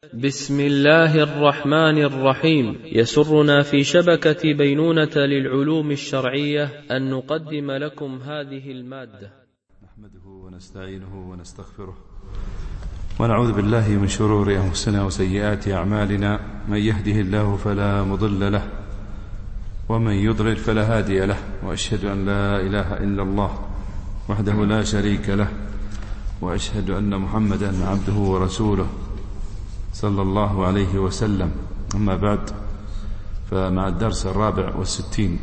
بسم الله الرحمن الرحيم. يسرنا في شبكة بينونة للعلوم الشرعية أن نقدم لكم هذه المادة. نحمده ونستعينه ونستغفره ونعوذ بالله من شرور أنفسنا وسيئات أعمالنا. من يهده الله فلا مضل له ومن يضلل فلا هادي له، وأشهد أن لا إله إلا الله وحده لا شريك له، وأشهد أن محمدا عبده ورسوله صلى الله عليه وسلم. أما بعد، فمع الدرس 64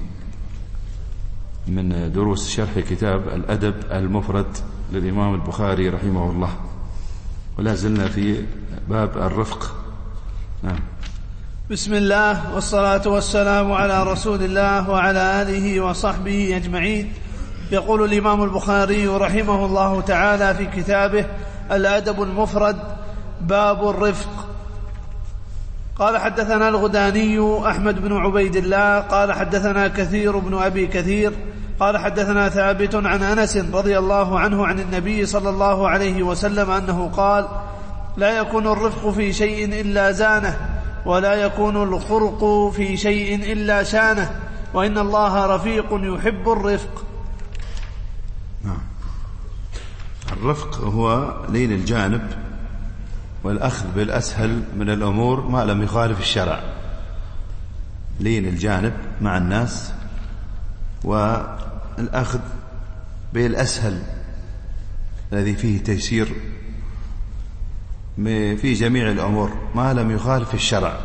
من دروس شرح كتاب الأدب المفرد للإمام البخاري رحمه الله، ولا زلنا في باب الرفق. نعم. بسم الله والصلاة والسلام على رسول الله وعلى آله وصحبه أجمعين. يقول الإمام البخاري رحمه الله تعالى في كتابه الأدب المفرد باب الرفق. قال حدثنا الغداني أحمد بن عبيد الله قال حدثنا كثير بن أبي كثير قال حدثنا ثابت عن أنس رضي الله عنه عن النبي صلى الله عليه وسلم أنه قال: لا يكون الرفق في شيء إلا زانه، ولا يكون الخرق في شيء إلا شانه، وإن الله رفيق يحب الرفق. الرفق هو لين الجانب والأخذ بالأسهل من الأمور ما لم يخالف الشرع. لين الجانب مع الناس والأخذ بالأسهل الذي فيه تيسير في جميع الأمور ما لم يخالف الشرع.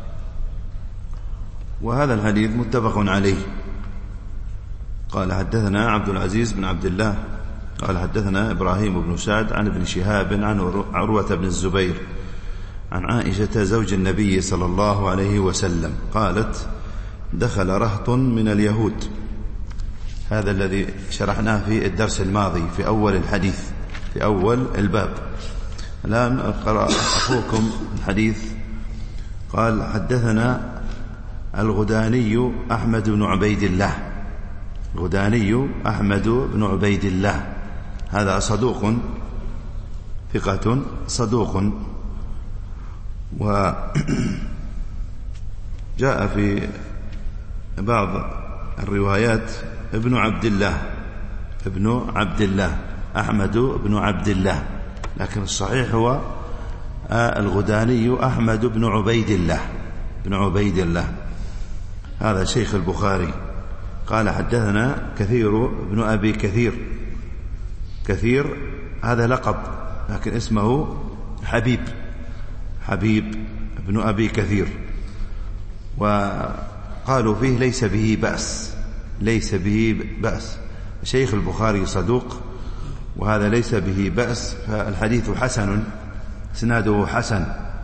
وهذا الحديث متفق عليه. قال حدثنا عبد العزيز بن عبد الله قال حدثنا إبراهيم بن سعد عن ابن شهاب عن عروة بن الزبير عن عائشة زوج النبي صلى الله عليه وسلم قالت: دخل رهط من اليهود. هذا الذي شرحناه في الدرس الماضي في أول الحديث في أول الباب. الآن أقرأ أخوكم الحديث. قال حدثنا الغداني أحمد بن عبيد الله. الغداني أحمد بن عبيد الله هذا صدوق، ثقة صدوق، وجاء في بعض الروايات ابن عبد الله أحمد بن عبد الله، لكن الصحيح هو الغداني أحمد بن عبيد الله هذا شيخ البخاري. قال حدثنا كثير بن أبي كثير هذا لقب، لكن اسمه حبيب بن أبي كثير، وقالوا فيه ليس به بأس. شيخ البخاري صدوق وهذا ليس به بأس، فالحديث حسن، اسناده حسن.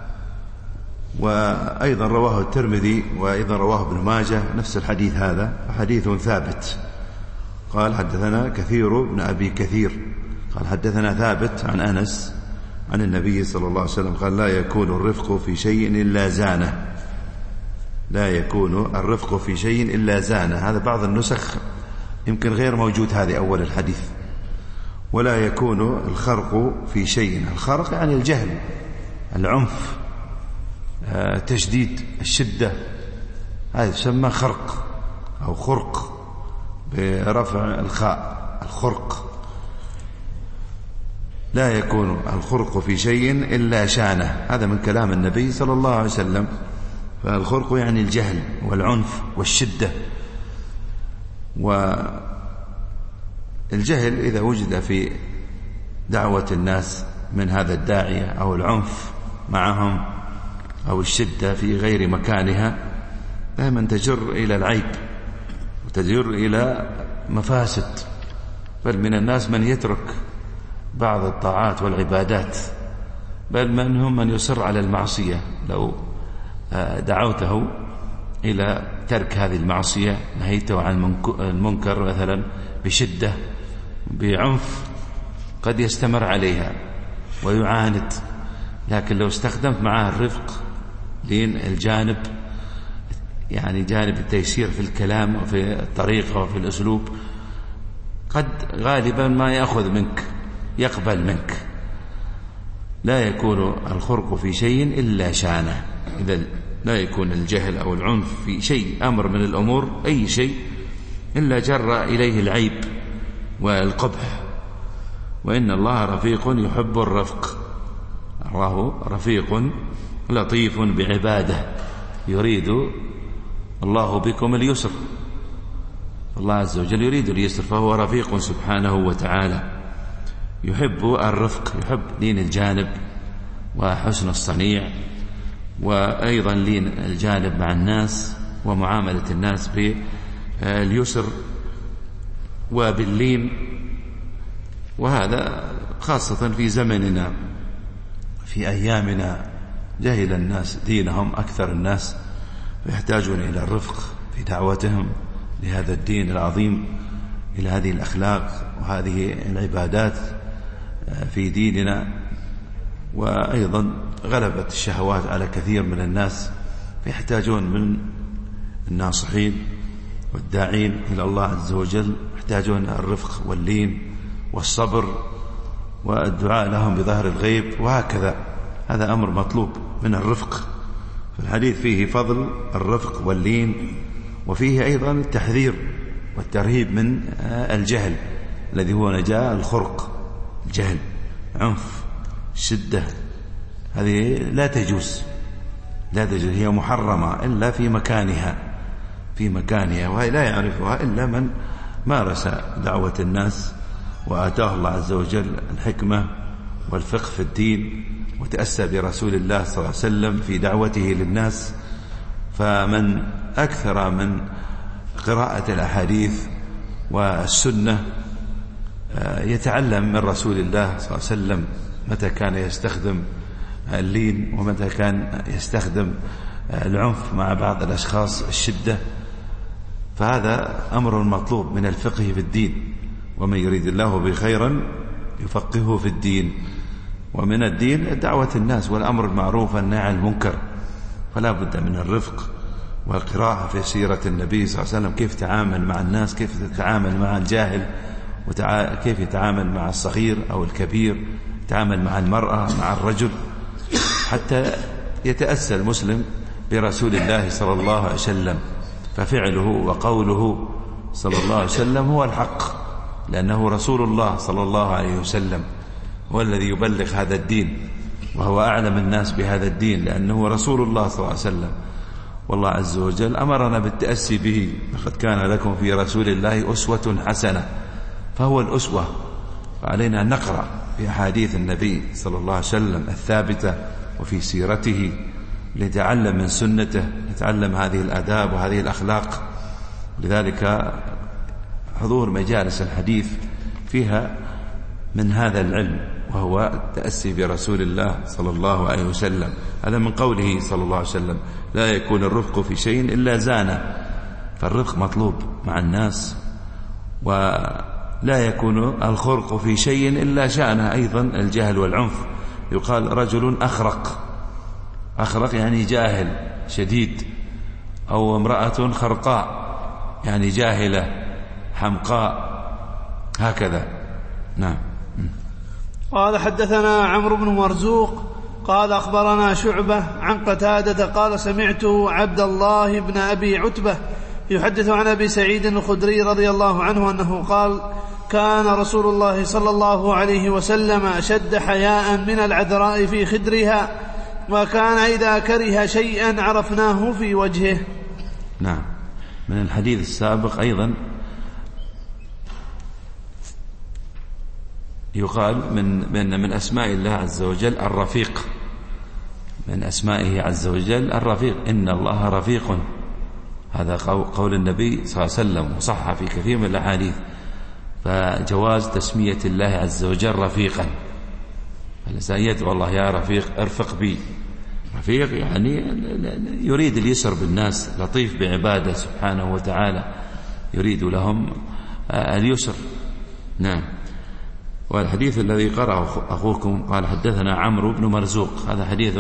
وأيضا رواه الترمذي وأيضا رواه ابن ماجه نفس الحديث، هذا حديث ثابت. قال حدثنا كثير بن أبي كثير قال حدثنا ثابت عن أنس عن النبي صلى الله عليه وسلم قال: لا يكون الرفق في شيء إلا زانه. لا يكون الرفق في شيء إلا زانه. هذا بعض النسخ يمكن غير موجود، هذه أول الحديث. ولا يكون الخرق في شيء. الخرق يعني الجهل، العنف، تشديد، الشدة، هذا يسمى خرق أو خرق برفع الخاء، الخرق. لا يكون الخرق في شيء إلا شانه. هذا من كلام النبي صلى الله عليه وسلم. فالخرق يعني الجهل والعنف والشدة. والجهل إذا وجد في دعوة الناس من هذا الداعية، أو العنف معهم، أو الشدة في غير مكانها، دائما تجر إلى العيب وتجر إلى مفاسد. بل من الناس من يترك بعض الطاعات والعبادات، بل منهم من يصر على المعصية. لو دعوته إلى ترك هذه المعصية، نهيته عن المنكر مثلا بشدة بعنف، قد يستمر عليها ويعاند. لكن لو استخدمت معه الرفق، لين الجانب، يعني جانب التيسير في الكلام وفي الطريقة وفي الأسلوب، قد غالبا ما يأخذ منك، يقبل منك. لا يكون الخرق في شيء إلا شانه. إذا لا يكون الجهل أو العنف في شيء أمر من الأمور أي شيء إلا جر إليه العيب والقبح. وإن الله رفيق يحب الرفق. الله رفيق لطيف بعباده، يريد الله بكم اليسر. الله عز وجل يريد اليسر، فهو رفيق سبحانه وتعالى، يحب الرفق، يحب لين الجانب وحسن الصنيع، وأيضا لين الجانب مع الناس ومعاملة الناس باليسر وباللين. وهذا خاصة في زمننا، في أيامنا جهل الناس دينهم أكثر الناس، ويحتاجون إلى الرفق في دعوتهم لهذا الدين العظيم، إلى هذه الأخلاق وهذه العبادات في ديننا. وأيضا غلبت الشهوات على كثير من الناس، فيحتاجون من الناصحين والداعين إلى الله عز وجل، يحتاجون الرفق واللين والصبر والدعاء لهم بظهر الغيب، وهكذا. هذا أمر مطلوب من الرفق. فالحديث فيه فضل الرفق واللين، وفيه أيضا التحذير والترهيب من الجهل الذي هو نجاة الخرق. الجهل، عنف، شدة، هذه لا تجوز، هي محرمة إلا في مكانها، وهي لا يعرفها إلا من مارس دعوة الناس وآتاه الله عز وجل الحكمة والفقه في الدين، وتأسى برسول الله صلى الله عليه وسلم في دعوته للناس. فمن أكثر من قراءة الأحاديث والسنة يتعلم من رسول الله صلى الله عليه وسلم متى كان يستخدم اللين ومتى كان يستخدم العنف مع بعض الأشخاص، الشدة. فهذا أمر مطلوب من الفقه في الدين، ومن يريد الله به خيرا يفقهه في الدين. ومن الدين دعوة الناس والأمر بالمعروف والنهي عن المنكر، فلا بد من الرفق والقراءة في سيرة النبي صلى الله عليه وسلم، كيف تعامل مع الناس، كيف يتعامل مع الجاهل، وكيف يتعامل مع الصغير أو الكبير، يتعامل مع المرأة مع الرجل، حتى يتأسى المسلم برسول الله صلى الله عليه وسلم. ففعله وقوله صلى الله عليه وسلم هو الحق، لأنه رسول الله صلى الله عليه وسلم، هو الذي يبلغ هذا الدين، وهو أعلم الناس بهذا الدين، لأنه رسول الله صلى الله عليه وسلم. والله عز وجل أمرنا بالتأسي به: لقد كان لكم في رسول الله أسوة حسنة. فهو الأسوة، فعلينا أن نقرأ في أحاديث النبي صلى الله عليه وسلم الثابتة وفي سيرته، لنتعلم من سنته، نتعلم هذه الآداب وهذه الأخلاق. لذلك حضور مجالس الحديث فيها من هذا العلم، وهو التأسي برسول الله صلى الله عليه وسلم. هذا من قوله صلى الله عليه وسلم: لا يكون الرفق في شيء إلا زانه. فالرفق مطلوب مع الناس، ولا يكون الخرق في شيء إلا شأنه. أيضا الجهل والعنف، يقال رجل أخرق يعني جاهل شديد، أو امرأة خرقاء يعني جاهلة حمقاء، هكذا. نعم. قال: حدثنا عمرو بن مرزوق قال أخبرنا شعبة عن قتادة قال: سمعت عبد الله بن أبي عتبة يحدث عن أبي سعيد الخدري رضي الله عنه أنه قال: كان رسول الله صلى الله عليه وسلم أشد حياء من العذراء في خدرها، وكان إذا كره شيئا عرفناه في وجهه. نعم. من الحديث السابق أيضا يقال من أسماء الله عز وجل الرفيق، من أسمائه عز وجل الرفيق، إن الله رفيق. هذا قول النبي صلى الله عليه وسلم، وصح في كثير من الأحاديث. فجواز تسمية الله عز وجل رفيقا، فالإنسان يدعو الله: يا رفيق ارفق بي. رفيق يعني يريد اليسر بالناس، لطيف بعباده سبحانه وتعالى، يريد لهم اليسر. نعم. والحديث الذي قرأه أخوكم قال: حدثنا عمرو بن مرزوق، هذا حديث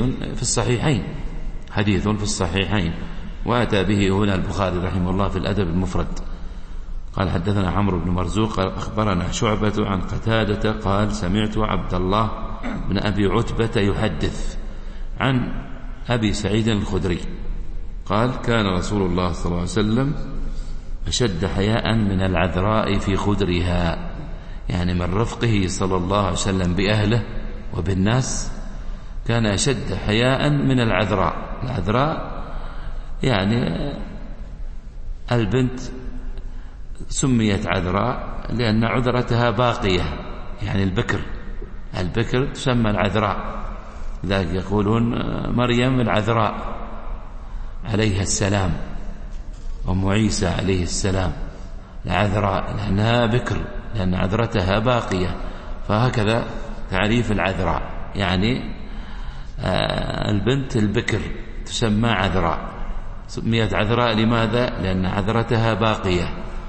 في الصحيحين، وأتى به هنا البخاري رحمه الله في الأدب المفرد. قال: حدثنا عمرو بن مرزوق قال: أخبرنا شعبة عن قتادة قال: سمعت عبد الله بن أبي عتبة يحدث عن أبي سعيد الخدري قال: كان رسول الله صلى الله عليه وسلم أشد حياء من العذراء في خدرها، يعني من رفقه صلى الله عليه وسلم بأهله وبالناس كان أشد حياء من العذراء. العذراء يعني البنت سميت عذراء لأن عذرتها باقية، يعني البكر تسمى العذراء، لذلك يقولون مريم العذراء عليها السلام، أم عيسى عليه السلام العذراء لأنها بكر، لأن عذرتها باقية، فهكذا تعريف العذراء، يعني البنت البكر تسمى عذراء. سميت عذراء لماذا؟ لأن عذرتها باقية.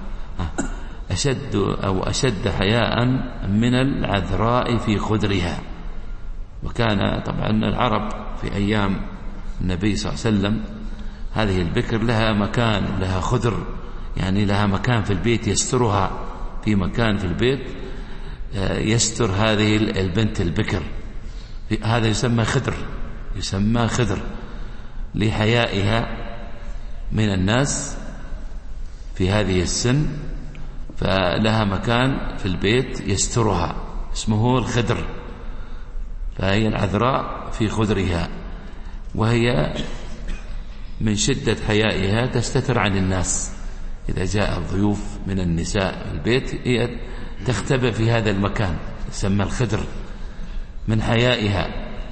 أشد حياء من العذراء في خدرها. وكان طبعا العرب في أيام النبي صلى الله عليه وسلم هذه البكر لها مكان، لها خدر، يعني لها مكان في البيت يسترها، في مكان في البيت يستر هذه البنت البكر، هذا يسمى خدر لحيائها من الناس في هذه السن، فلها مكان في البيت يسترها اسمه الخدر، فهي العذراء في خدرها، وهي من شدة حيائها تستتر عن الناس. إذا جاء الضيوف من النساء البيت هي تختبئ في هذا المكان يسمى الخدر من حيائها.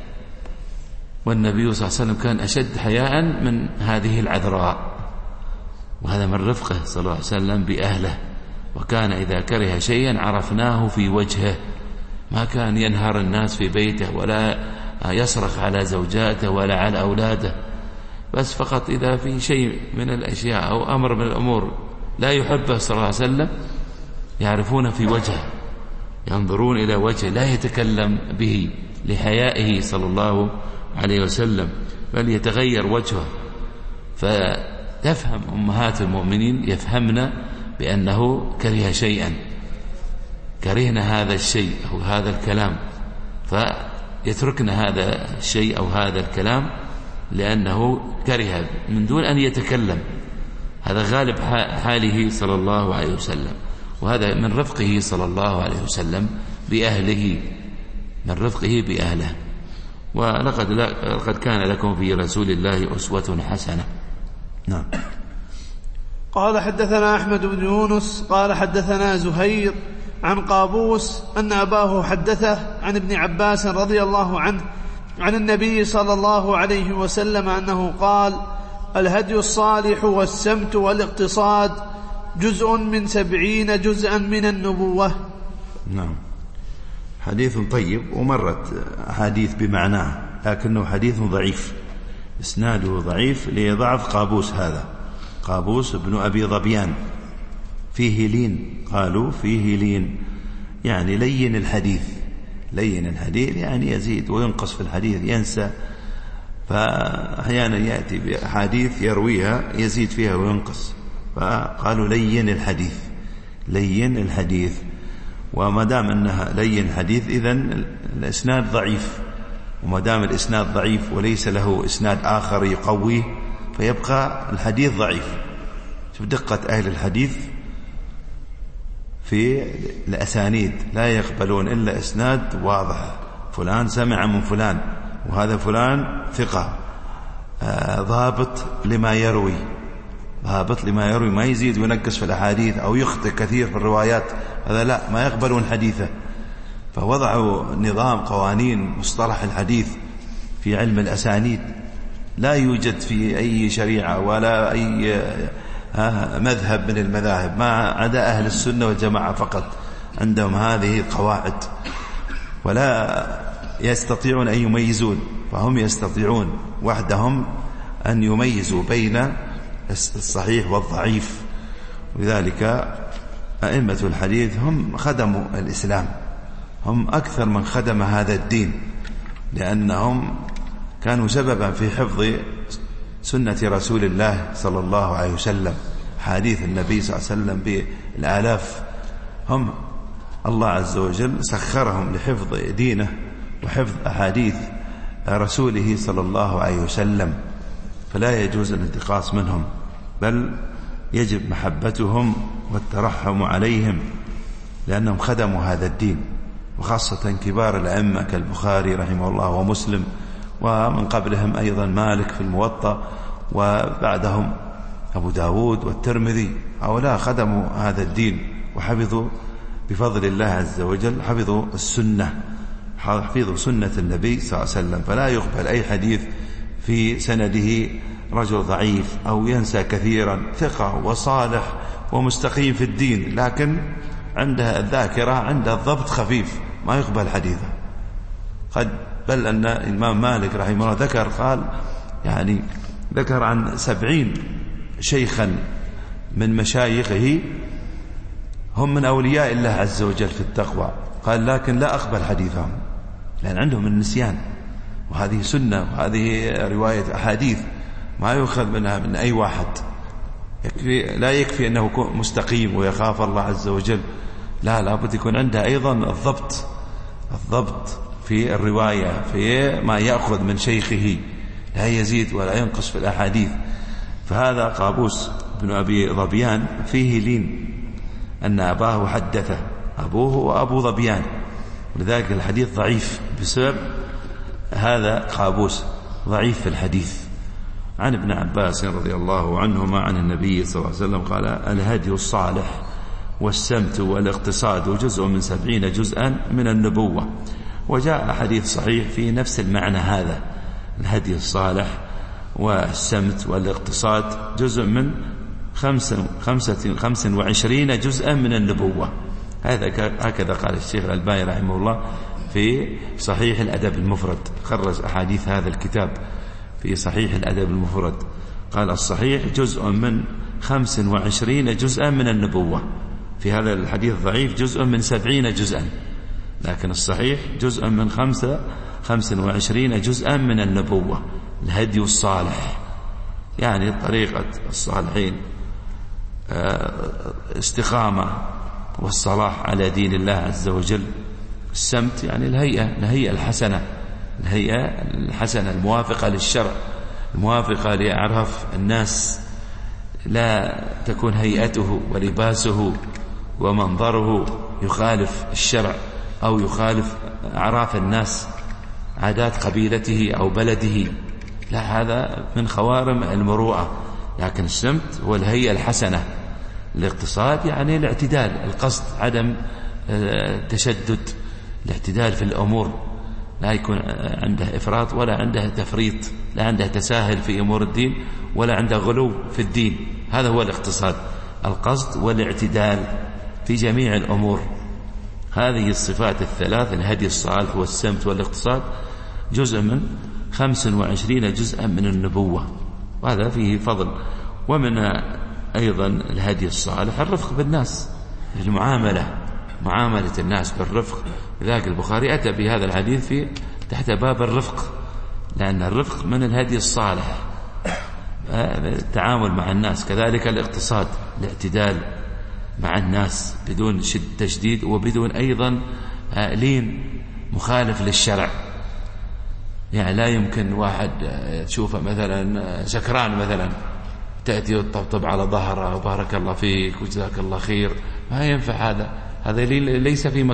والنبي صلى الله عليه وسلم كان أشد حياء من هذه العذراء، وهذا من رفقه صلى الله عليه وسلم بأهله. وكان إذا كره شيئا عرفناه في وجهه، ما كان ينهر الناس في بيته ولا يصرخ على زوجاته ولا على أولاده، بس فقط إذا في شيء من الأشياء أو أمر من الأمور لا يحبه صلى الله عليه وسلم يعرفون في وجهه، ينظرون إلى وجهه، لا يتكلم به لحيائه صلى الله عليه وسلم، بل يتغير وجهه. فتفهم أمهات المؤمنين يفهمن بأنه كره شيئا، كرهنا هذا الشيء أو هذا الكلام، فيتركن هذا الشيء أو هذا الكلام لأنه كره من دون أن يتكلم. هذا غالب حاله صلى الله عليه وسلم، وهذا من رفقه صلى الله عليه وسلم بأهله، من رفقه بأهله. ولقد كان لكم في رسول الله أسوة حسنة. نعم. قال: حدثنا أحمد بن يونس قال حدثنا زهير عن قابوس أن أباه حدثه عن ابن عباس رضي الله عنه عن النبي صلى الله عليه وسلم أنه قال: الهدي الصالح والسمت والاقتصاد جزء من 70 جزءا من النبوة. نعم. حديث طيب، ومرت حديث بمعناه، لكنه حديث ضعيف، إسناده ضعيف لضعف قابوس. هذا قابوس بن أبي ظبيان فيه لين، قالوا فيه لين يعني لين الحديث، لين الحديث يعني يزيد وينقص في الحديث، ينسى، فأحيانا يأتي بأحاديث يرويها يزيد فيها وينقص، فقالوا لين الحديث، لين الحديث. وما دام أنها لين الحديث إذن الإسناد ضعيف، وما دام الإسناد ضعيف وليس له إسناد آخر يقويه فيبقى الحديث ضعيف. شوف دقة أهل الحديث في الأسانيد، لا يقبلون إلا إسناد واضح، فلان سمع من فلان، وهذا فلان ثقة ضابط لما يروي، ضابط لما يروي، ما يزيد وينقص في الأحاديث أو يخطئ كثير في الروايات، هذا لا، ما يقبلون حديثه. فوضعوا نظام قوانين مصطلح الحديث في علم الأسانيد لا يوجد في أي شريعة ولا أي مذهب من المذاهب، ما عدا أهل السنة والجماعة فقط عندهم هذه القواعد، ولا يستطيعون أن يميزون، فهم يستطيعون وحدهم أن يميزوا بين الصحيح والضعيف. ولذلك أئمة الحديث هم خدموا الإسلام، هم أكثر من خدم هذا الدين، لأنهم كانوا سببا في حفظ سنة رسول الله صلى الله عليه وسلم، حديث النبي صلى الله عليه وسلم بالآلاف. هم الله عز وجل سخرهم لحفظ دينه وحفظ أحاديث رسوله صلى الله عليه وسلم، فلا يجوز الانتقاص منهم، بل يجب محبتهم والترحم عليهم، لأنهم خدموا هذا الدين، وخاصة كبار الأئمة كالبخاري رحمه الله ومسلم، ومن قبلهم أيضا مالك في الموطأ، وبعدهم أبو داود والترمذي. هؤلاء خدموا هذا الدين وحفظوا بفضل الله عز وجل، حفظوا السنة، حفظوا سنة النبي صلى الله عليه وسلم. فلا يقبل أي حديث في سنده رجل ضعيف أو ينسى كثيرا، ثقة وصالح ومستقيم في الدين، لكن عنده الذاكرة، عنده الضبط خفيف، ما يقبل حديثه. بل أن الإمام مالك رحمه الله ذكر عن 70 شيخا من مشايخه هم من أولياء الله عز وجل في التقوى، قال لكن لا أقبل حديثهم، لأن عندهم النسيان، وهذه سنة، وهذه رواية أحاديث ما يؤخذ منها من أي واحد. لا يكفي أنه مستقيم ويخاف الله عز وجل، لا، لابد يكون عنده أيضا الضبط في الرواية، في ما يأخذ من شيخه، لا يزيد ولا ينقص في الأحاديث. فهذا قابوس بن أبي ظبيان فيه لين، أن أباه حدثه، أبوه وأبو ظبيان، ولذلك الحديث ضعيف بسبب هذا قابوس، ضعيف في الحديث. عن ابن عباس رضي الله عنهما عن النبي صلى الله عليه وسلم قال: الهدي الصالح والسمت والاقتصاد جزء من 70 جزءا من النبوة. وجاء حديث صحيح في نفس المعنى هذا، الهدي الصالح والسمت والاقتصاد جزء من 25 جزءا من النبوة. هكذا قال الشيخ الألباني رحمه الله في صحيح الأدب المفرد، خرج أحاديث هذا الكتاب في صحيح الأدب المفرد، قال الصحيح جزء من 25 جزءا من النبوة. في هذا الحديث ضعيف جزء من 70 جزءا، لكن الصحيح جزء من 25 جزءا من النبوة. الهدي الصالح يعني طريقة الصالحين، استقامة والصلاح على دين الله عز وجل. السمت يعني الهيئة الحسنة الموافقة للشرع، الموافقة لأعراف الناس، لا تكون هيئته ولباسه ومنظره يخالف الشرع أو يخالف أعراف الناس، عادات قبيلته أو بلده، لا، هذا من خوارم المروءة. لكن السمت هو الهيئة الحسنة. الاقتصاد يعني الاعتدال، القصد عدم تشدد، الاعتدال في الأمور، لا يكون عنده إفراط ولا عنده تفريط، لا عنده تساهل في أمور الدين ولا عنده غلو في الدين. هذا هو الاقتصاد، القصد والاعتدال في جميع الأمور. هذه الصفات الثلاث، الهدي الصالح والسمت والاقتصاد، جزء من 25 جزءا من النبوة، وهذا فيه فضل. ومن أيضا الهدي الصالح الرفق بالناس، معاملة الناس بالرفق. لذلك البخاري أتى بهذا الحديث في تحت باب الرفق، لأن الرفق من الهدي الصالح، التعامل مع الناس. كذلك الاقتصاد، الاعتدال مع الناس بدون تشديد وبدون أيضا لين مخالف للشرع. يعني لا يمكن واحد تشوفه مثلا سكران مثلا تأتي وتطبطب على ظهره وبارك الله فيك وجزاك الله خير، ما ينفع هذا ليس في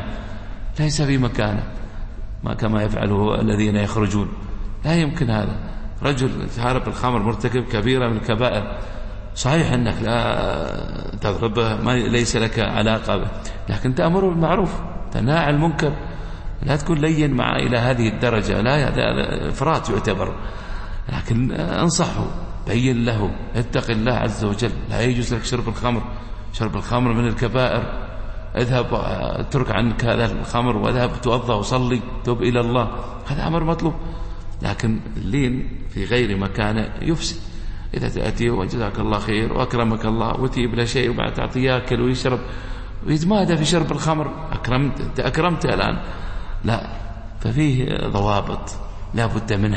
مكانه، ما كما يفعله الذين يخرجون. لا يمكن هذا. رجل شارب الخمر مرتكب كبيرة من الكبائر، صحيح أنك لا تضربه، ليس لك علاقة به، لكن تأمره بالمعروف، تنهى عن المنكر، لا تكون لين معه إلى هذه الدرجة، لا، هذا إفراط يعتبر. لكن انصحه، بين له، اتق الله عز وجل، لا يجوز لك شرب الخمر من الكبائر، اذهب اترك عنك هذا الخمر واذهب توضأ وصلي، توب إلى الله، هذا أمر مطلوب. لكن اللين في غير مكانه يفسد. إذا تأتي وجزاك الله خير وأكرمك الله وتجيب له شيء وبعد تعطيه يأكل ويشرب ويتمادى في شرب الخمر، أنت أكرمته الآن، لا. ففيه ضوابط لا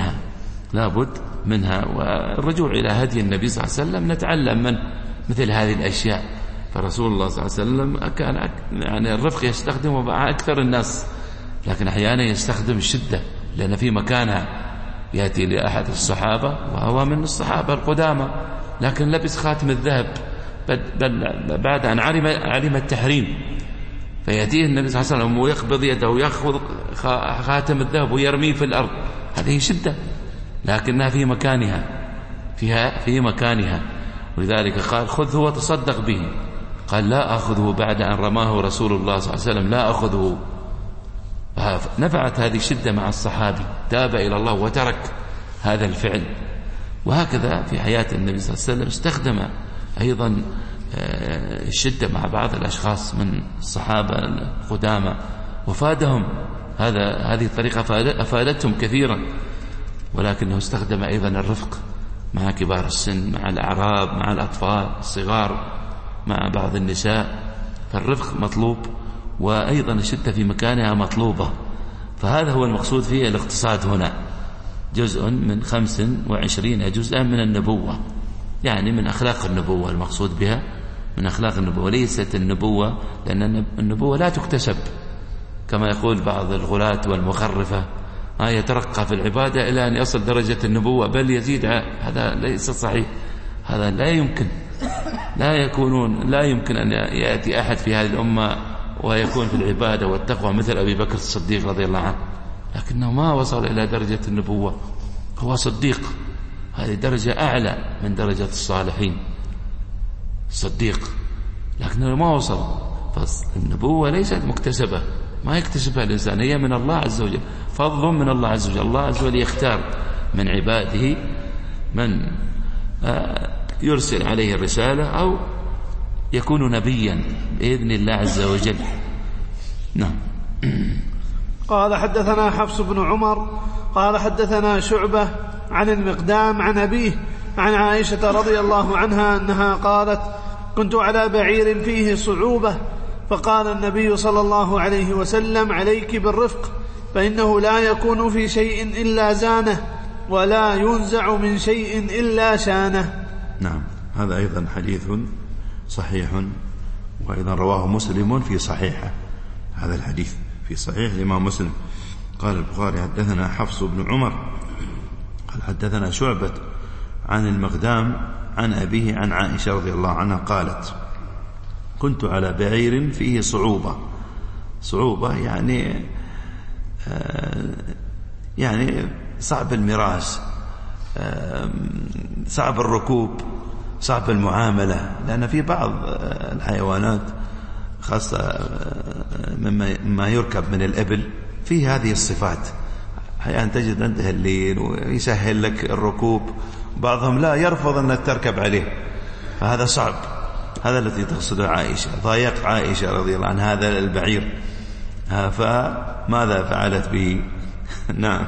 بد منها، والرجوع إلى هدي النبي صلى الله عليه وسلم نتعلم من مثل هذه الأشياء. فرسول الله صلى الله عليه وسلم كان يعني الرفق يستخدمه مع أكثر الناس، لكن أحيانا يستخدم الشدة، لأن في مكانها يأتي لأحد الصحابة وهو من الصحابة القدامى لكن لبس خاتم الذهب بعد أن علم التحريم، فيأتيه النبي صلى الله عليه وسلم ويقبض يده ويأخذ خاتم الذهب ويرميه في الأرض، هذه شدة لكنها في مكانها ولذلك قال خذه وتصدق به. قال لا أخذه بعد أن رماه رسول الله صلى الله عليه وسلم، لا أخذه. نفعت هذه الشدة مع الصحابي، تاب إلى الله وترك هذا الفعل. وهكذا في حياة النبي صلى الله عليه وسلم استخدم أيضا الشدة مع بعض الأشخاص من الصحابة القدامى وفادهم، هذه الطريقة أفادتهم كثيرا. ولكنه استخدم أيضا الرفق مع كبار السن، مع الأعراب، مع الأطفال الصغار، مع بعض النساء، فالرفق مطلوب وأيضا الشدة في مكانها مطلوبة. فهذا هو المقصود فيه الاقتصاد هنا، جزء من 25 جزءا من النبوة، يعني من أخلاق النبوة المقصود بها، من أخلاق النبوة. ليست النبوة، لأن النبوة لا تكتسب كما يقول بعض الغلاة والمخرفة، يترقى في العبادة إلى أن يصل درجة النبوة بل يزيد. هذا ليس صحيح، هذا لا يمكن أن يأتي أحد في هذه الأمة ويكون في العبادة والتقوى مثل أبي بكر الصديق رضي الله عنه، لكنه ما وصل إلى درجة النبوة، هو صديق، هذه درجة أعلى من درجة الصالحين، صديق، لكنه ما وصل. فالنبوة ليست مكتسبة، ما يكتسبها الإنسان، هي من الله عز وجل، فضل من الله عز وجل. الله عز وجل يختار من عباده من يرسل عليه الرسالة أو يكون نبيا بإذن الله عز وجل. نعم. قال حدثنا حفص بن عمر قال حدثنا شعبة عن المقدام عن أبيه عن عائشة رضي الله عنها أنها قالت كنت على بعير فيه صعوبة فقال النبي صلى الله عليه وسلم عليك بالرفق فإنه لا يكون في شيء إلا زانه ولا ينزع من شيء إلا شانه. نعم، هذا أيضا حديث صحيح، وأيضا رواه مسلم في صحيحه، هذا الحديث في صحيح الإمام مسلم. قال البخاري حدثنا حفص بن عمر قال حدثنا شعبة عن المقدام عن أبيه عن عائشة رضي الله عنها قالت كنت على بعير فيه صعوبة يعني صعب المراس، صعب الركوب، صعب المعاملة، لأن في بعض الحيوانات خاصة مما يركب من الإبل فيه هذه الصفات، أحيانا تجد عنده اللين ويسهل لك الركوب، بعضهم لا يرفض أن تركب عليه، فهذا صعب. هذا الذي تقصده عائشة، ضايق عائشة رضي الله عنها هذا البعير، فماذا فعلت به؟ نعم،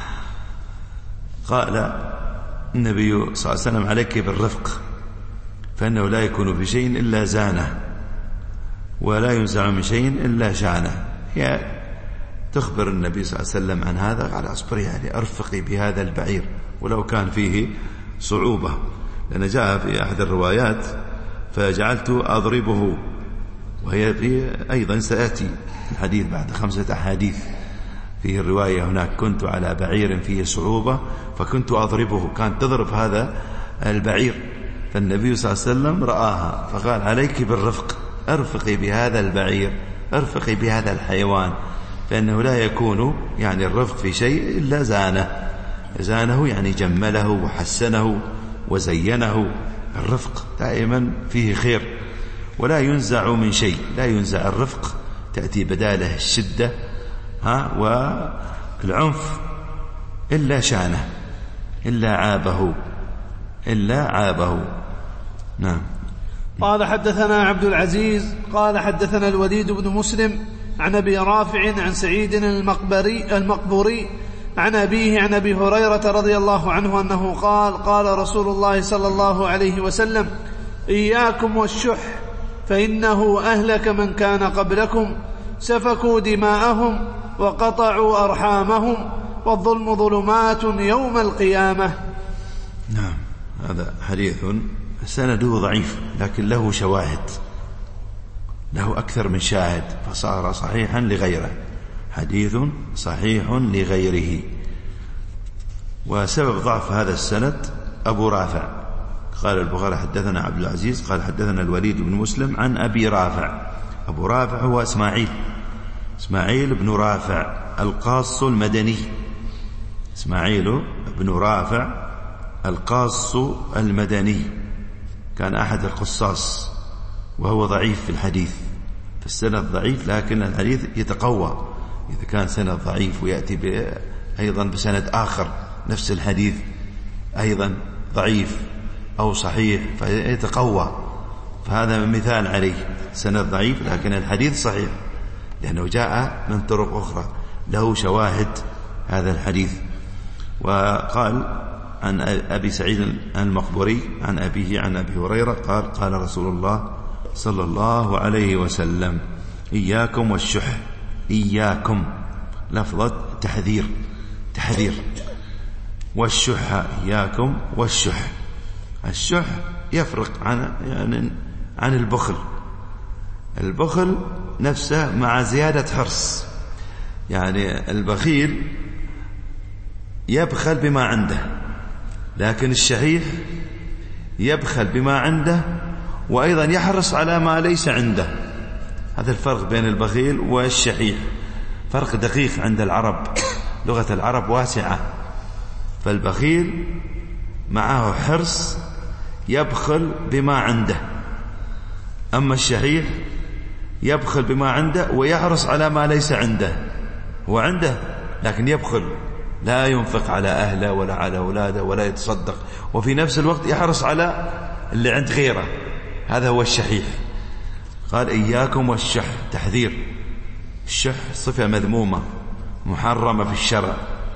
قال النبي صلى الله عليه وسلم عليك بالرفق فإنه لا يكون في شيء إلا زانه ولا ينزع من شيء إلا شانه. هي تخبر النبي صلى الله عليه وسلم عن هذا، قال اصبري يعني أرفقي بهذا البعير ولو كان فيه صعوبة، لأن جاء في أحد الروايات فجعلت أضربه، وهي أيضا سأتي الحديث بعد 5 أحاديث فيه الرواية هناك كنت على بعير فيه صعوبة فكنت أضربه، كانت تضرب هذا البعير، فالنبي صلى الله عليه وسلم رآها فقال عليك بالرفق، ارفقي بهذا البعير، ارفقي بهذا الحيوان، فإنه لا يكون يعني الرفق في شيء إلا زانه يعني جمله وحسنه وزينه. الرفق دائما فيه خير، ولا ينزع من شيء، لا ينزع الرفق، تأتي بداله الشدة والعنف إلا شانه، إلا عابه. نعم. قال حدثنا عبد العزيز قال حدثنا الوليد بن مسلم عن أبي رافع عن سعيد المقبوري عن أبيه عن أبي هريرة رضي الله عنه أنه قال رسول الله صلى الله عليه وسلم إياكم والشح فإنه أهلك من كان قبلكم، سفكوا دماءهم وقطعوا أرحامهم والظلم ظلمات يوم القيامة. نعم، هذا حديث سنده ضعيف لكن له شواهد، له أكثر من شاهد فصار صحيحا لغيره. حديث صحيح لغيره. وسبب ضعف هذا السند أبو رافع. قال البخاري حدثنا عبد العزيز قال حدثنا الوليد بن مسلم عن أبي رافع. أبو رافع هو إسماعيل بن رافع القاص المدني. إسماعيل بن رافع القاص المدني كان أحد القصاص، وهو ضعيف في الحديث، فالسند ضعيف، لكن الحديث يتقوى إذا كان سند ضعيف ويأتي أيضا بسند آخر نفس الحديث أيضا ضعيف أو صحيح فيتقوى. فهذا مثال عليه، سند ضعيف لكن الحديث صحيح لأنه جاء من طرق أخرى له شواهد هذا الحديث. وقال عن أبي سعيد المقبوري عن أبيه عن أبي هريرة قال قال رسول الله صلى الله عليه وسلم: إياكم والشح. إياكم لفظة تحذير، والشح إياكم والشح. الشح يفرق عن البخل نفسه مع زيادة حرص. يعني البخيل يبخل بما عنده، لكن الشحيح يبخل بما عنده وأيضا يحرص على ما ليس عنده. هذا الفرق بين البخيل والشحيح، فرق دقيق عند العرب، لغة العرب واسعة. فالبخيل معه حرص يبخل بما عنده، أما الشحيح يبخل بما عنده ويحرص على ما ليس عنده. هو عنده لكن يبخل، لا ينفق على أهله ولا على أولاده ولا يتصدق، وفي نفس الوقت يحرص على اللي عند غيره. هذا هو الشحيح. قال: إياكم والشح، تحذير. الشح صفة مذمومة محرمة في الشرع،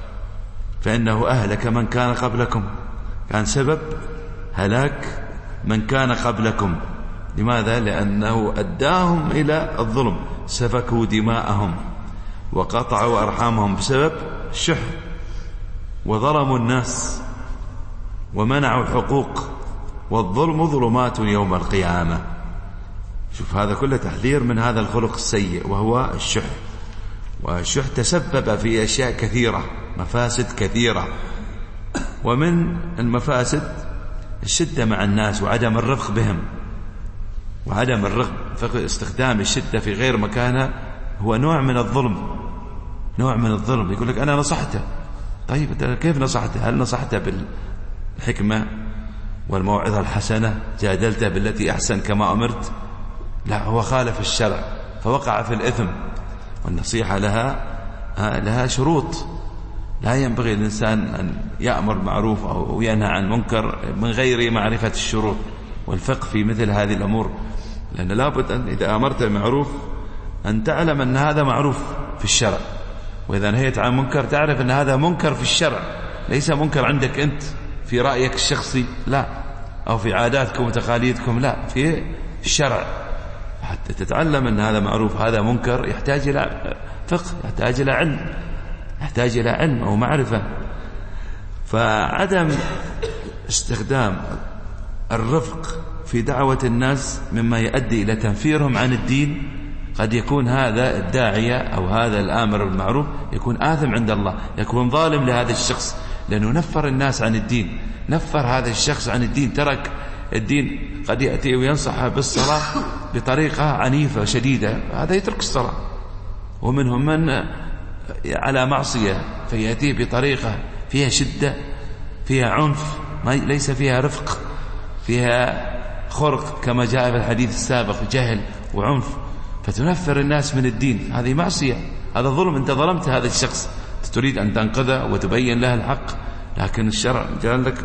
فإنه أهلك من كان قبلكم، كان سبب هلاك من كان قبلكم. لماذا؟ لأنه أداهم إلى الظلم، سفكوا دماءهم وقطعوا أرحامهم بسبب الشح، وظلموا الناس ومنعوا الحقوق، والظلم ظلمات يوم القيامة. شوف، هذا كله تحذير من هذا الخلق السيء وهو الشح. والشح تسبب في أشياء كثيرة، مفاسد كثيرة، ومن المفاسد الشدة مع الناس وعدم الرفق بهم، وعدم الرفق. استخدام الشدة في غير مكانها هو نوع من الظلم. يقول لك: أنا نصحته. طيب كيف نصحته؟ هل نصحته بالحكمة والموعظة الحسنة؟ جادلته بالتي أحسن كما أمرت؟ لا، هو خالف الشرع فوقع في الإثم. والنصيحة لها شروط. لا ينبغي الإنسان أن يأمر معروف أو ينهى عن منكر من غير معرفة الشروط والفقه في مثل هذه الأمور. لأن لابد أن إذا أمرت معروف أن تعلم أن هذا معروف في الشرع، وإذا نهيت عن منكر تعرف أن هذا منكر في الشرع، ليس منكر عندك أنت في رأيك الشخصي، لا، أو في عاداتكم وتقاليدكم، لا، في الشرع. حتى تتعلم أن هذا معروف هذا منكر يحتاج إلى فقه، يحتاج إلى علم أو معرفة. فعدم استخدام الرفق في دعوة الناس مما يؤدي إلى تنفيرهم عن الدين. قد يكون هذا الداعية أو هذا الآمر بالمعروف يكون آثم عند الله، يكون ظالم لهذا الشخص، لأنه نفر الناس عن الدين، نفر هذا الشخص عن الدين، ترك الدين. قد يأتي وينصح بالصلاة بطريقة عنيفة شديدة، هذا يترك الصلاة. ومنهم من على معصية فيأتي بطريقة فيها شدة، فيها عنف، ليس فيها رفق، فيها خرق كما جاء في الحديث السابق، جهل وعنف، فتنفر الناس من الدين. هذه معصية، هذا ظلم. أنت ظلمت هذا الشخص، تريد أن تنقذه وتبين له الحق، لكن الشرع جعل لك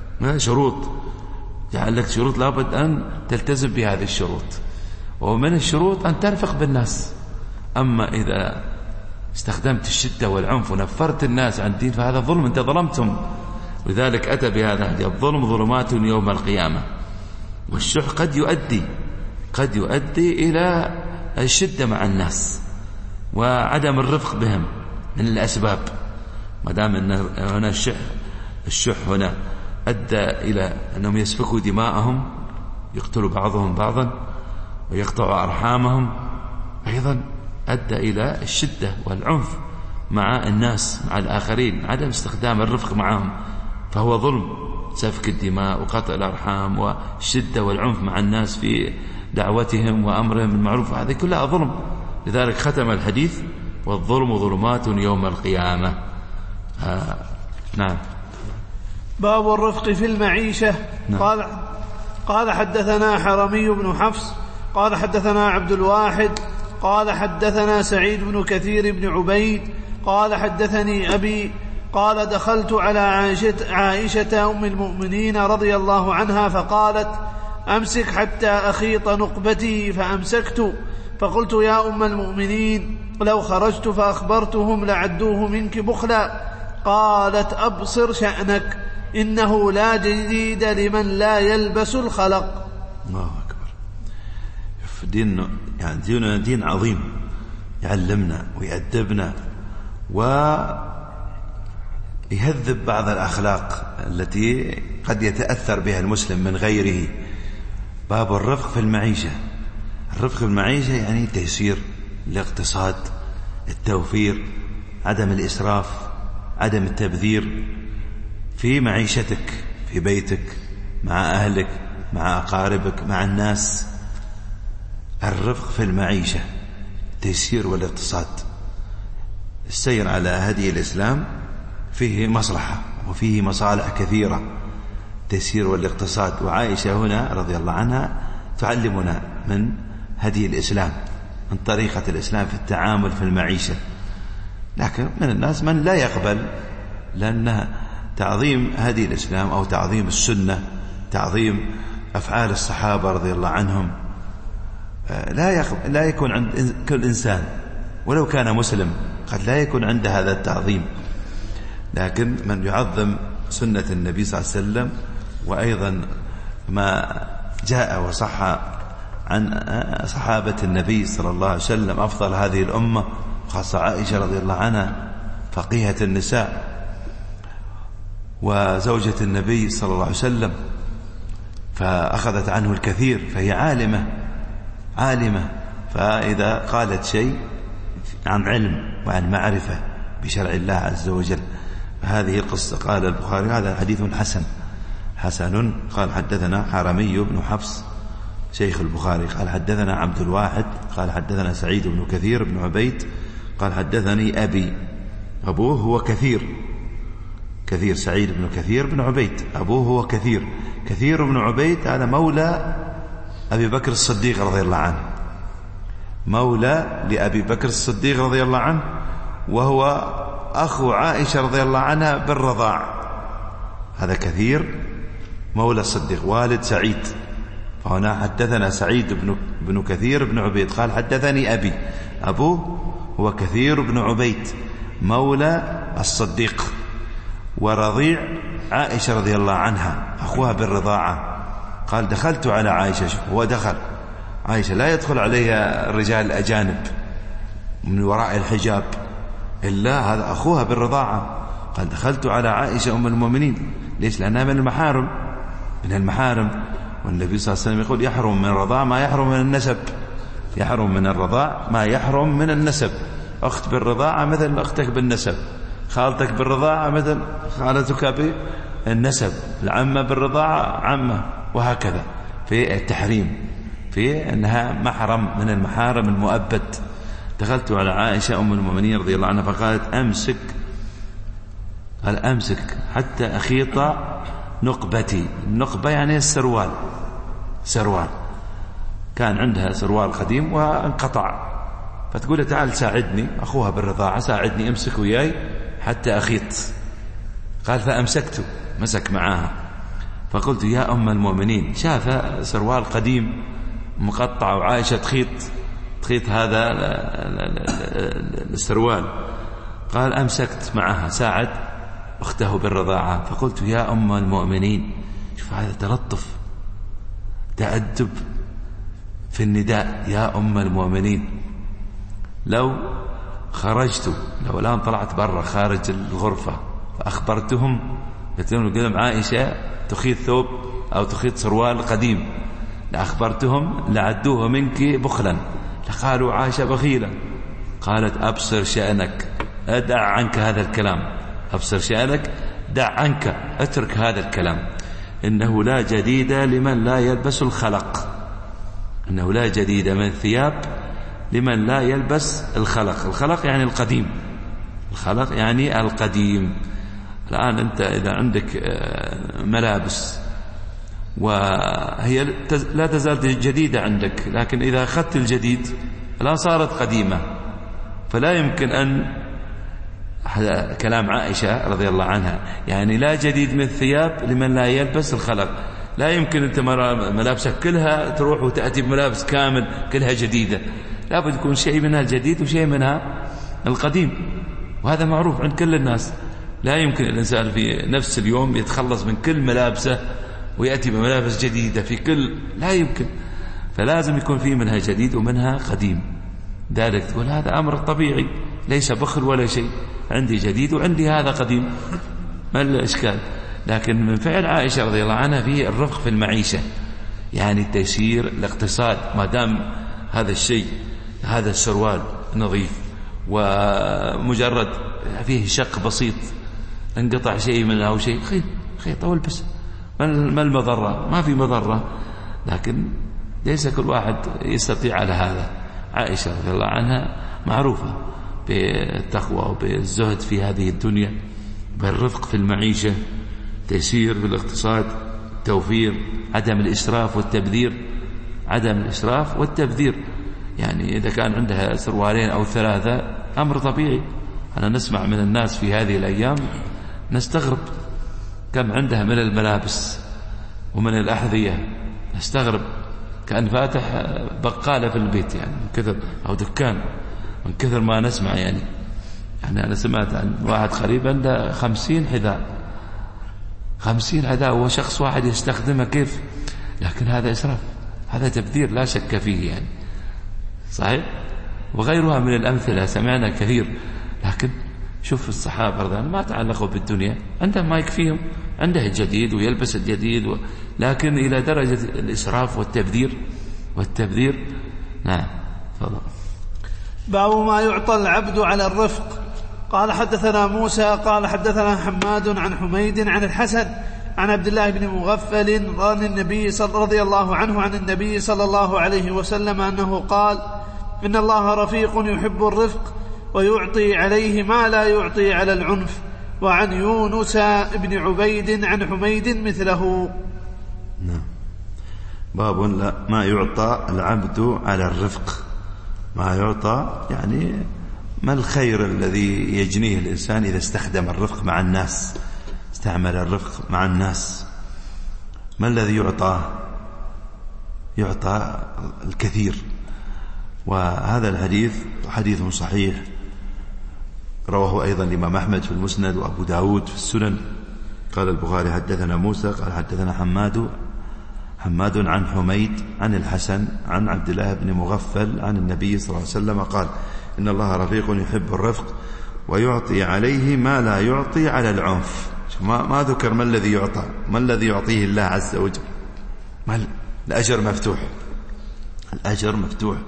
شروط لابد أن تلتزم بهذه الشروط. ومن الشروط أن ترفق بالناس. أما إذا استخدمت الشدة والعنف ونفرت الناس عن الدين فهذا ظلم، أنت ظلمتهم. لذلك أتى بهذا: الظلم ظلمات يوم القيامة. والشح قد يؤدي إلى الشدة مع الناس وعدم الرفق بهم من الأسباب. ما دام أن هنا الشح هنا أدى إلى أنهم يسفكوا دماءهم، يقتلوا بعضهم بعضا ويقطعوا أرحامهم، أيضا أدى إلى الشدة والعنف مع الناس، مع الآخرين، عدم استخدام الرفق معهم، فهو ظلم، سفك الدماء وقطع الأرحام والشدة والعنف مع الناس في دعوتهم وأمرهم بالمعروف، هذه كلها ظلم. لذلك ختم الحديث: والظلم ظلمات يوم القيامة. نعم. باب الرفق في المعيشة. نعم. قال حدثنا حرمي بن حفص قال حدثنا عبد الواحد قال حدثنا سعيد بن كثير بن عبيد قال حدثني أبي قال دخلت على عائشة أم المؤمنين رضي الله عنها فقالت: أمسك حتى أخيط نقبتي، فأمسكت فقلت: يا أم المؤمنين، لو خرجت فأخبرتهم لعدوه منك بخلا. قالت: أبصر شأنك، إنه لا جديد لمن لا يلبس الخلق. الله أكبر. ديننا دين عظيم، يعلمنا ويأدبنا ويهذب بعض الأخلاق التي قد يتأثر بها المسلم من غيره. باب الرفق في المعيشة. الرفق في المعيشة يعني تيسير الاقتصاد، التوفير، عدم الإسراف، عدم التبذير في معيشتك، في بيتك، مع أهلك، مع أقاربك، مع الناس. الرفق في المعيشة، التيسير والاقتصاد. السير على هدي الإسلام فيه مصلحة وفيه مصالح كثيرة، التيسير والاقتصاد. وعائشة هنا رضي الله عنها تعلمنا من هدي الإسلام، من طريقة الإسلام في التعامل في المعيشة. لكن من الناس من لا يقبل، لأن تعظيم هدي الإسلام أو تعظيم السنة، تعظيم أفعال الصحابة رضي الله عنهم لا يكون عند كل إنسان، ولو كان مسلم قد لا يكون عنده هذا التعظيم. لكن من يعظم سنة النبي صلى الله عليه وسلم، وأيضا ما جاء وصح عن صحابة النبي صلى الله عليه وسلم، أفضل هذه الأمة خاصة عائشة رضي الله عنها فقيهة النساء وزوجة النبي صلى الله عليه وسلم، فأخذت عنه الكثير، فهي عالمة، فإذا قالت شيء عن علم وعن معرفة بشرع الله عز وجل. هذه القصة. قال البخاري: هذا حديث حسن. قال حدثنا حرمي بن حفص شيخ البخاري قال حدثنا عبد الواحد قال حدثنا سعيد بن كثير بن عبيد قال حدثني أبي. أبوه هو كثير سعيد بن كثير بن عبيد، أبوه هو كثير بن عبيد. هذا مولى أبي بكر الصديق رضي الله عنه، مولى لأبي بكر الصديق رضي الله عنه، وهو أخو عائشة رضي الله عنها بالرضاع. هذا كثير مولى الصديق والد سعيد. فهنا حدثنا سعيد بن كثير بن عبيد قال حدثني أبي. أبوه هو كثير بن عبيد مولى الصديق ورضيع عائشة رضي الله عنها، أخوها بالرضاعة. قال دخلت على عائشة. شوف، هو دخل عائشة، لا يدخل عليها الرجال الأجانب من وراء الحجاب، إلا هذا أخوها بالرضاعة. قال دخلت على عائشة أم المؤمنين. ليش؟ لأنها من المحارم. والنبي صلى الله عليه وسلم يقول يحرم من الرضاع ما يحرم من النسب، يحرم من الرضاع ما يحرم من النسب. أخت بالرضاعة مثل أختك بالنسب، خالتك بالرضاعة مثل خالتك بالنسب، العمة بالرضاعة عمة، وهكذا في التحريم، في أنها محرم من المحارم المؤبد. دخلت على عائشة أم المؤمنين رضي الله عنها فقالت أمسك حتى أخيط نقبتي. النقبة يعني السروال، كان عندها سروال قديم وانقطع، فتقول تعال ساعدني، أخوها بالرضاعة، ساعدني امسك وياي حتى أخيط. قال فأمسكت، مسك معاها. فقلت يا أم المؤمنين، شاف سروال قديم مقطع وعائشة تخيط هذا السروال. قال أمسكت معها، ساعد أخته بالرضاعة. فقلت يا أم المؤمنين، شوف هذا تلطف، تأدب في النداء، يا أم المؤمنين، لو الآن طلعت برا خارج الغرفة فأخبرتهم، قلت لهم عائشة تخيط ثوب أو تخيط سروال قديم، لأخبرتهم لعدوه منك بخلا، لقالوا عائشة بخيلة، قالت أبصر شأنك، أدع عنك هذا الكلام، أبصر شأنك، دع عنك، اترك هذا الكلام، إنه لا جديد لمن لا يلبس الخلق، إنه لا جديد من ثياب لمن لا يلبس الخلق. الخلق يعني القديم، الخلق يعني القديم. الآن أنت إذا عندك ملابس وهي لا تزال جديدة عندك، لكن إذا أخذت الجديد الآن صارت قديمة، فلا يمكن أن، هذا كلام عائشة رضي الله عنها، يعني لا جديد من الثياب لمن لا يلبس الخلق. لا يمكن أنت ملابسك كلها تروح وتأتي بملابس كامل كلها جديدة، لابد يكون شيء منها الجديد وشيء منها القديم، وهذا معروف عند كل الناس. لا يمكن الإنسان في نفس اليوم يتخلص من كل ملابسه ويأتي بملابس جديدة في كل، لا يمكن، فلازم يكون في منها جديد ومنها قديم. ذلك تقول هذا أمر طبيعي، ليس بخل ولا شيء، عندي جديد وعندي هذا قديم، ما الإشكال؟ لكن من فعل عائشة رضي الله عنها فيه الرفق في المعيشة، يعني التيسير، الاقتصاد. ما دام هذا الشيء، هذا السروال نظيف ومجرد فيه شق بسيط، انقطع شيء منه أو شيء، خيط طول بس، ما المضرة؟ ما في مضرة، لكن ليس كل واحد يستطيع على هذا. عائشة رضي الله عنها معروفة بالتقوى وبالزهد في هذه الدنيا، بالرفق في المعيشة، تيسير في الاقتصاد، توفير، عدم الإسراف والتبذير، عدم الإسراف والتبذير. يعني إذا كان عندها سروالين أو ثلاثة أمر طبيعي. أنا نسمع من الناس في هذه الأيام نستغرب كم عندها من الملابس ومن الأحذية، نستغرب كأن فاتح بقالة في البيت، يعني من كثر، أو دكان، من كثر ما نسمع. يعني أنا سمعت عن واحد قريب عنده 50 حذاء، 50 حذاء، وشخص واحد يستخدمه كيف؟ لكن هذا إسراف، هذا تبذير لا شك فيه، يعني صحيح. وغيرها من الأمثلة سمعنا كثير. لكن شوف الصحابة رضي الله عنهم ما تعلقوا بالدنيا، عندهم ما يكفيهم، عنده الجديد ويلبس الجديد لكن إلى درجة الإسراف والتبذير. نعم، تفضل. باب ما يعطى العبد على الرفق. قال حدثنا موسى قال حدثنا حماد عن حميد عن الحسن عن عبد الله بن مغفل عن النبي رضي الله عنه عن النبي صلى الله عليه وسلم أنه قال: إن الله رفيق يحب الرفق ويعطي عليه ما لا يعطي على العنف. وعن يونس بن عبيد عن حميد مثله. نعم. باب ما يعطى العبد على الرفق. ما يعطى يعني ما الخير الذي يجنيه الإنسان إذا استخدم الرفق مع الناس، استعمل الرفق مع الناس. ما الذي يعطى؟ يعطى الكثير. وهذا الحديث حديث صحيح، رواه أيضا الإمام أحمد في المسند وأبو داود في السنن. قال البخاري حدثنا موسى قال حدثنا حماد عن حميد عن الحسن عن عبد الله بن مغفل عن النبي صلى الله عليه وسلم قال: إن الله رفيق يحب الرفق ويعطي عليه ما لا يعطي على العنف. ما ذكر ما الذي يعطى، ما الذي يعطيه الله عز وجل. الأجر مفتوح، الأجر مفتوح.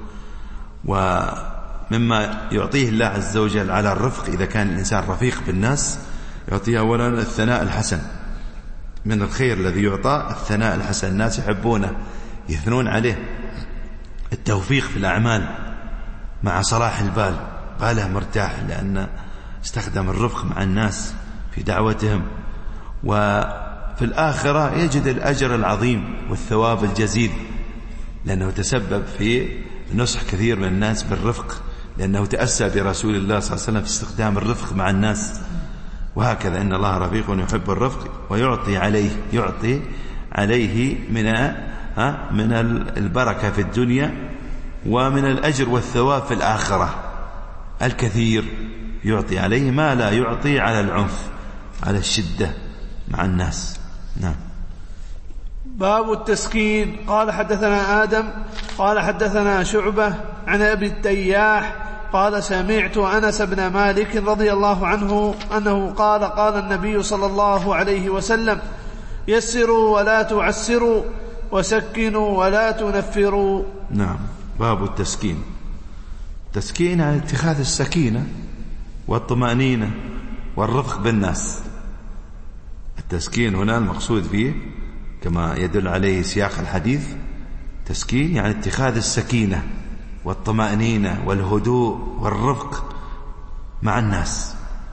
ومما يعطيه الله عز وجل على الرفق إذا كان الإنسان رفيق بالناس، يعطيه أولا الثناء الحسن. من الخير الذي يعطى الثناء الحسن، الناس يحبونه يثنون عليه. التوفيق في الأعمال مع صلاح البال، باله مرتاح لأن استخدم الرفق مع الناس في دعوتهم. وفي الآخرة يجد الأجر العظيم والثواب الجزيل، لأنه تسبب في نصح كثير من الناس بالرفق، لأنه تأسى برسول الله صلى الله عليه وسلم في استخدام الرفق مع الناس. وهكذا إن الله رفيق يحب الرفق ويعطي عليه من البركة في الدنيا ومن الأجر والثواب في الآخرة الكثير. يعطي عليه ما لا يعطي على العنف، على الشدة مع الناس. نعم. باب التسكين. قال حدثنا آدم قال حدثنا شعبة عن أبي التياح قال: سمعت أنس بن مالك رضي الله عنه أنه قال: قال النبي صلى الله عليه وسلم: يسروا ولا تعسروا وسكنوا ولا تنفروا. نعم. باب التسكين. تسكين عن اتخاذ السكينة والطمأنينة والرفق بالناس. التسكين هنا المقصود فيه كما يدل عليه سياق الحديث، تسكين يعني اتخاذ السكينة والطمأنينة والهدوء والرفق مع الناس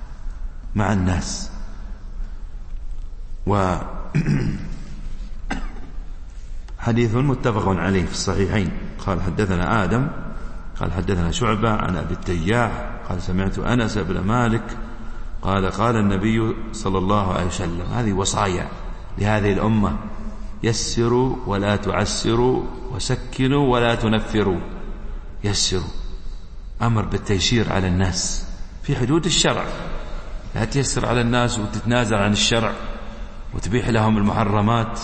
حديث متفق عليه في الصحيحين. قال حدثنا آدم قال حدثنا شعبة عن أبي التياح قال سمعت أنس بن مالك قال قال النبي صلى الله عليه وسلم. هذه وصايا لهذه الأمة: يسروا ولا تعسروا وسكنوا ولا تنفروا. يسروا، أمر بالتيسير على الناس في حدود الشرع، لا تيسر على الناس وتتنازل عن الشرع وتبيح لهم المحرمات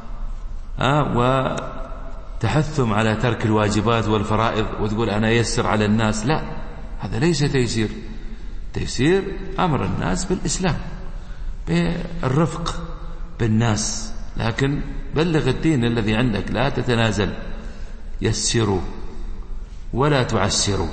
وتحثهم على ترك الواجبات والفرائض وتقول أنا يسر على الناس. لا، هذا ليس تيسير. تيسير أمر الناس بالإسلام بالرفق بالناس، لكن بلغ الدين الذي عندك، لا تتنازل. يسروا ولا تعسروا.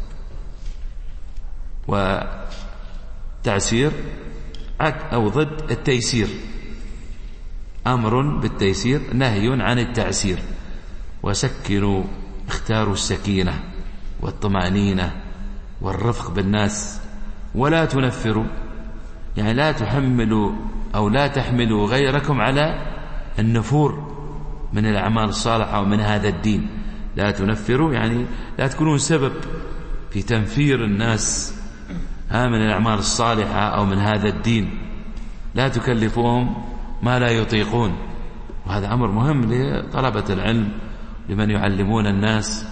وتعسير أو ضد التيسير، أمر بالتيسير نهي عن التعسير. وسكنوا، اختاروا السكينة والطمأنينة والرفق بالناس. ولا تنفروا، يعني لا تحملوا أو لا تحملوا غيركم على النفور من الأعمال الصالحة ومن هذا الدين. لا تنفروا يعني لا تكونون سبب في تنفير الناس من الأعمال الصالحة أو من هذا الدين. لا تكلفوهم ما لا يطيقون. وهذا أمر مهم لطلبة العلم، لمن يعلمون الناس،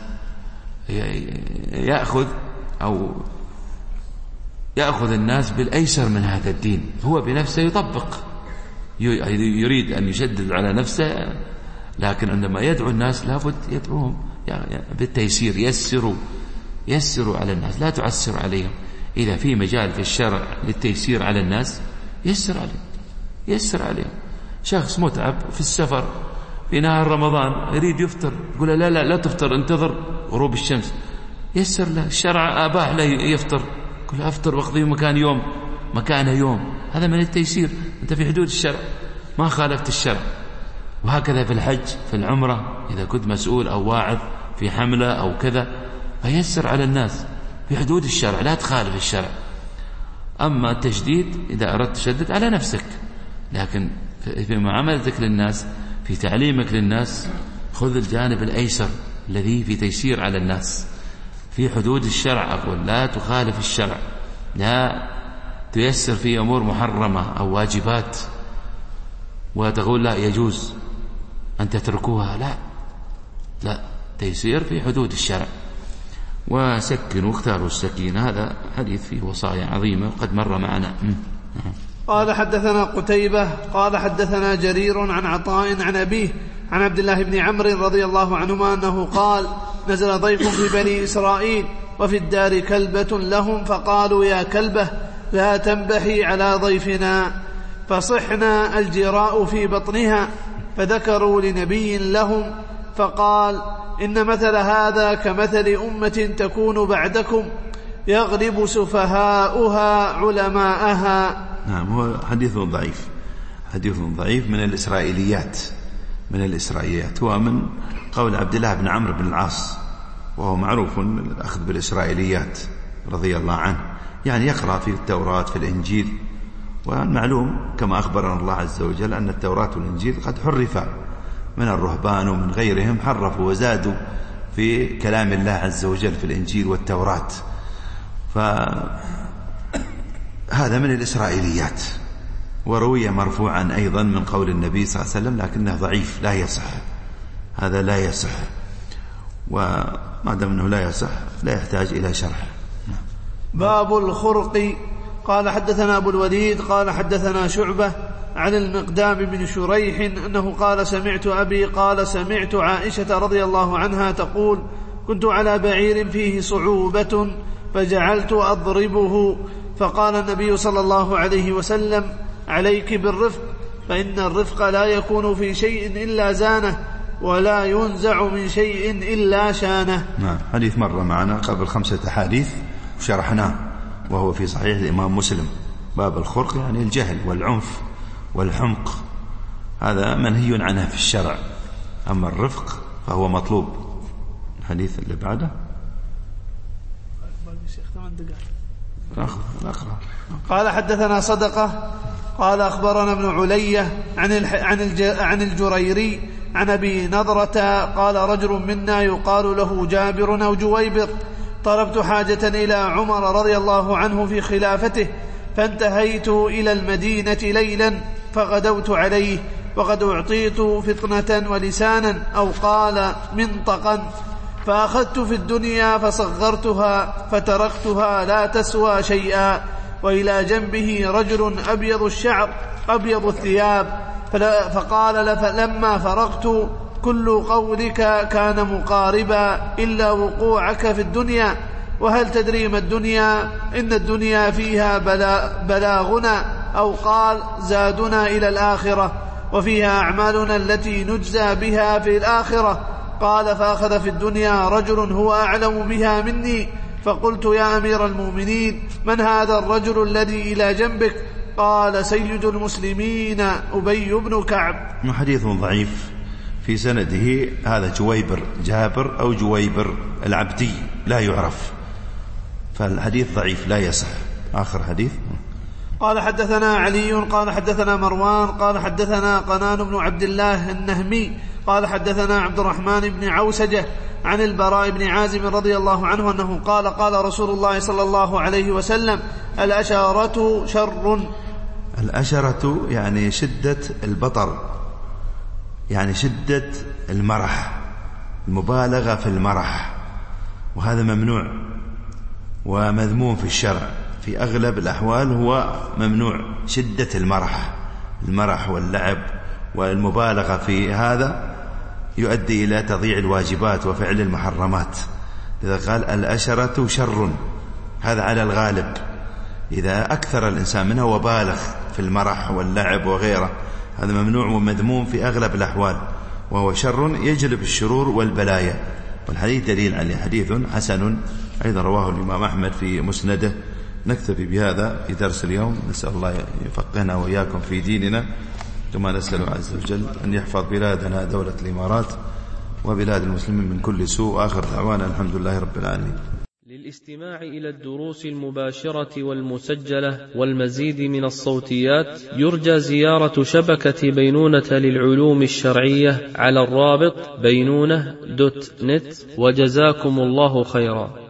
يأخذ الناس بالأيسر من هذا الدين. هو بنفسه يطبق، يريد أن يشدد على نفسه، لكن عندما يدعو الناس لابد يدعوهم بالتيسير. يسروا على الناس، لا تعسر عليهم. إذا في مجال في الشرع للتيسير على الناس يسر عليهم. شخص متعب في السفر في نهار رمضان يريد يفطر، يقول لا تفطر، انتظر غروب الشمس. يسر له، الشرع أباح له يفطر، يقول أفطر واقضي مكانه يوم. هذا من التيسير، أنت في حدود الشرع، ما خالفت الشرع. وهكذا في الحج، في العمرة، إذا كنت مسؤول أو واعظ في حملة أو كذا، فيسر على الناس في حدود الشرع، لا تخالف الشرع. أما التشديد إذا أردت تشدد على نفسك، لكن في معاملتك للناس، في تعليمك للناس، خذ الجانب الأيسر الذي في تيسير على الناس في حدود الشرع. أقول لا تخالف الشرع، لا تيسر في أمور محرمة أو واجبات وتقول لا يجوز أن تتركوها. لا، تيسير في حدود الشرع. وسكنوا، اختاروا السكينة. هذا حديث فيه وصايا عظيمة وقد مر معنا. قال حدثنا قتيبة قال حدثنا جرير عن عطاء عن أبيه عن عبد الله بن عمرو رضي الله عنهما أنه قال: نزل ضيف في بني إسرائيل وفي الدار كلبة لهم، فقالوا: يا كلبة لا تنبحي على ضيفنا، فصحنا الجراء في بطنها. فذكروا لنبي لهم فقال: إن مثل هذا كمثل أمة تكون بعدكم يغلب سفهاؤها علماءها. نعم، هو حديث ضعيف من الإسرائيليات. هو من قول عبد الله بن عمرو بن العاص، وهو معروف الأخذ بالإسرائيليات رضي الله عنه، يعني يقرأ في التوراة في الإنجيل. والمعلوم كما أخبرنا الله عز وجل أن التوراة والإنجيل قد حرفا من الرهبان ومن غيرهم، حرفوا وزادوا في كلام الله عز وجل في الإنجيل والتوراة. فهذا من الإسرائيليات. وروي مرفوعا أيضا من قول النبي صلى الله عليه وسلم، لكنه ضعيف لا يصح. هذا لا يصح، وما دام أنه لا يصح لا يحتاج إلى شرح. باب الخرق. قال حدثنا أبو الوليد قال حدثنا شعبة عن المقدام بن شريح أنه قال: سمعت أبي قال: سمعت عائشة رضي الله عنها تقول: كنت على بعير فيه صعوبة فجعلت أضربه، فقال النبي صلى الله عليه وسلم: عليك بالرفق، فإن الرفق لا يكون في شيء إلا زانه، ولا ينزع من شيء إلا شانه. نعم. حديث مرة معنا قبل 5 أحاديث وشرحناه، وهو في صحيح الإمام مسلم، باب الخرق يعني الجهل والعنف والحمق، هذا منهي عنه في الشرع، أما الرفق فهو مطلوب. الحديث اللي بعده قال حدثنا صدقة قال أخبرنا ابن علية عن الجريري عن أبي نضرة قال رجل منا يقال له جابر أو جويبر طلبت حاجة إلى عمر رضي الله عنه في خلافته فانتهيت إلى المدينة ليلا فغدوت عليه وقد أعطيت فطنة ولسانا أو قال منطقا، فأخذت في الدنيا فصغرتها فتركتها لا تسوى شيئا، وإلى جنبه رجل أبيض الشعر أبيض الثياب، فقال لما فرغت كل قولك كان مقاربا إلا وقوعك في الدنيا، وهل تدري ما الدنيا؟ إن الدنيا فيها بلاغنا أو قال زادنا إلى الآخرة، وفيها أعمالنا التي نجزى بها في الآخرة. قال فأخذ في الدنيا رجل هو أعلم بها مني، فقلت يا أمير المؤمنين من هذا الرجل الذي إلى جنبك؟ قال سيد المسلمين أبي بن كعب. حديث ضعيف في سنده هذا جابر أو جويبر العبدي لا يعرف، فالحديث ضعيف لا يصح. آخر حديث قال حدثنا علي قال حدثنا مروان قال حدثنا قنان بن عبد الله النهمي قال حدثنا عبد الرحمن بن عوسجة عن البراء بن عازم رضي الله عنه أنه قال قال رسول الله صلى الله عليه وسلم الأشارة شر. الأشرة يعني شدة البطر، يعني شدة المرح، المبالغة في المرح، وهذا ممنوع ومذموم في الشرع، في أغلب الأحوال هو ممنوع. شدة المرح واللعب والمبالغة في هذا يؤدي إلى تضييع الواجبات وفعل المحرمات. إذا قال الأشرة شر هذا على الغالب، إذا أكثر الإنسان منها وبالغ في المرح واللعب وغيره هذا ممنوع ومذموم في أغلب الأحوال، وهو شر يجلب الشرور والبلايا. والحديث دليل عليه، حديث حسن أيضا رواه الإمام أحمد في مسنده. نكتفي بهذا في درس اليوم، نسأل الله يفقهنا وإياكم في ديننا، كما نسأل عز وجل أن يحفظ بلادنا دولة الإمارات وبلاد المسلمين من كل سوء. آخر دعوانا الحمد لله رب العالمين. للاستماع إلى الدروس المباشرة والمسجلة والمزيد من الصوتيات يرجى زيارة شبكة بينونة للعلوم الشرعية على الرابط بينونة.net. وجزاكم الله خيرا.